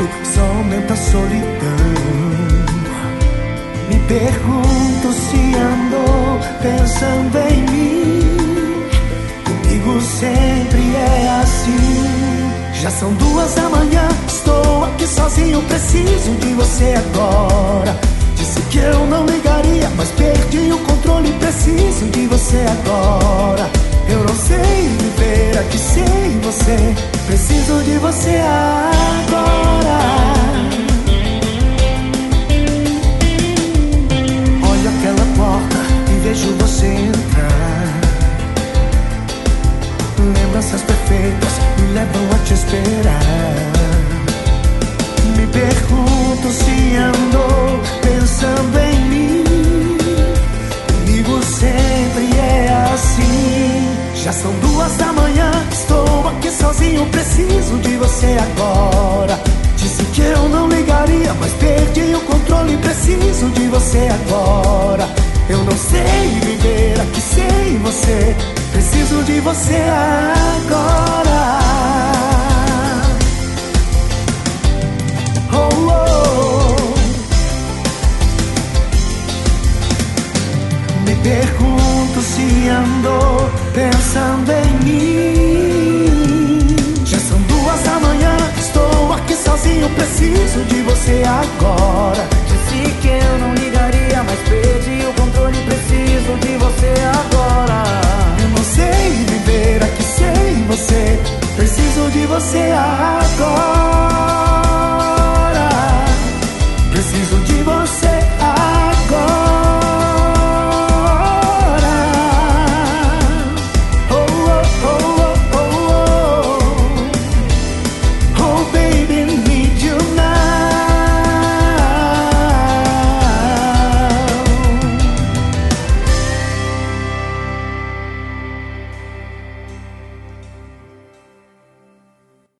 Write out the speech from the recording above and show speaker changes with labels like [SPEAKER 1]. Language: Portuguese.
[SPEAKER 1] só aumenta a solidão. Me pergunto se andou pensando em mim. Comigo sempre é assim. Já são 2 da manhã, estou aqui sozinho, preciso de você agora. Disse que eu não ligaria, mas perdi o controle, preciso de você agora. Eu não sei viver aqui sem você, preciso de você agora. Olho aquela porta e vejo você entrar. Lembranças perfeitas me levam a te esperar. Me pergunto se andou pensando em mim. Comigo sempre é assim. Já são 2 da manhã, estou aqui sozinho, preciso de você agora. Disse que eu não ligaria, mas perdi o controle, preciso de você agora. Eu não sei viver aqui sem você, preciso de você agora. Oh, oh. Me pergunto se andou pensando em mim. Já são 2 da manhã, estou aqui sozinho, preciso de você agora. Disse que